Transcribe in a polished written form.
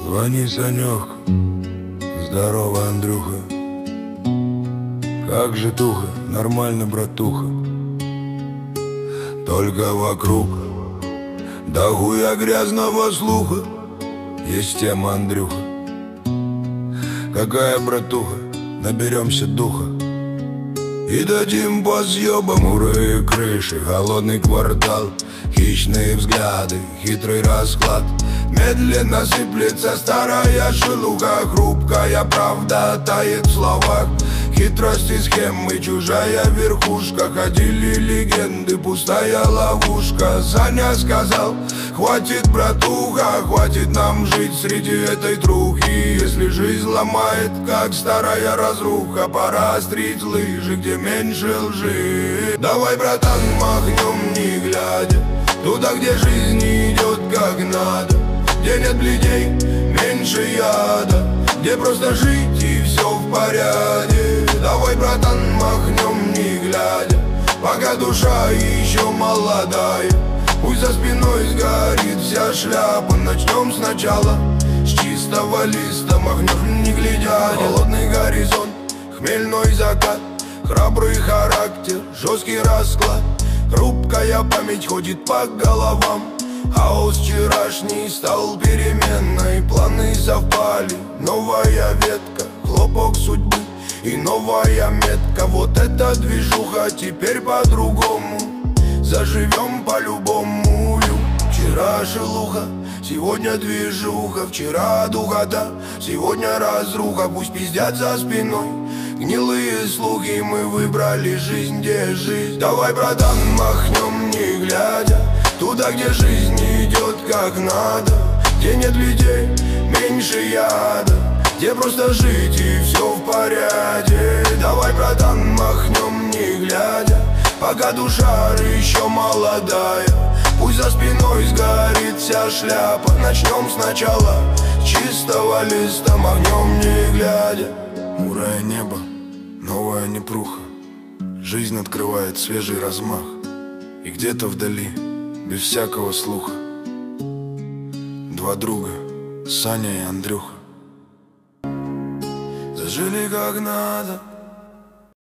Звони, Санек, здорово, Андрюха. Как же туха, нормально, братуха. Только вокруг да хуя грязного слуха. Есть тема, Андрюха. Какая, братуха, наберемся духа и дадим по съебам. Мурые крыши, холодный квартал, хищные взгляды, хитрый расклад. Медленно сыплется старая шелуха, хрупкая правда тает в словах. Хитрости, схемы, чужая верхушка. Ходили легенды, пустая ловушка. Саня сказал: хватит, братуха, хватит нам жить среди этой трухи. Если жизнь ломает, как старая разруха, пора острить лыжи, где меньше лжи. Давай, братан, махнем не глядя туда, где жизнь идет как надо, где нет бледей, меньше яда, где просто жить и все в порядке. Давай, братан, махнем не глядя, пока душа еще молодая. Пусть за спиной сгорит вся шляпа. Начнем сначала с чистого листа, махнем не глядя. Холодный горизонт, хмельной закат, храбрый характер, жесткий расклад. Хрупкая память ходит по головам. Хаос вчерашний стал переменной, планы совпали, новая ветка, хлопок судьбы и новая метка. Вот эта движуха, теперь по-другому, заживем по-любому. Вчера шелуха, сегодня движуха, вчера духота, сегодня разруха. Пусть пиздят за спиной гнилые слухи, мы выбрали жизнь, где жизнь. Давай, братан, махнем не глядя туда, где жизнь идет как надо, где нет людей, меньше яда, где просто жить и все в порядке. Давай, братан, махнем не глядя, пока душа еще молодая. Пусть за спиной сгорит вся шляпа. Начнем сначала с чистого листа, махнем не глядя. Мурое небо, новая непруха, жизнь открывает свежий размах. И где-то вдали, без всякого слуха, два друга, Саня и Андрюха. Зажили как надо,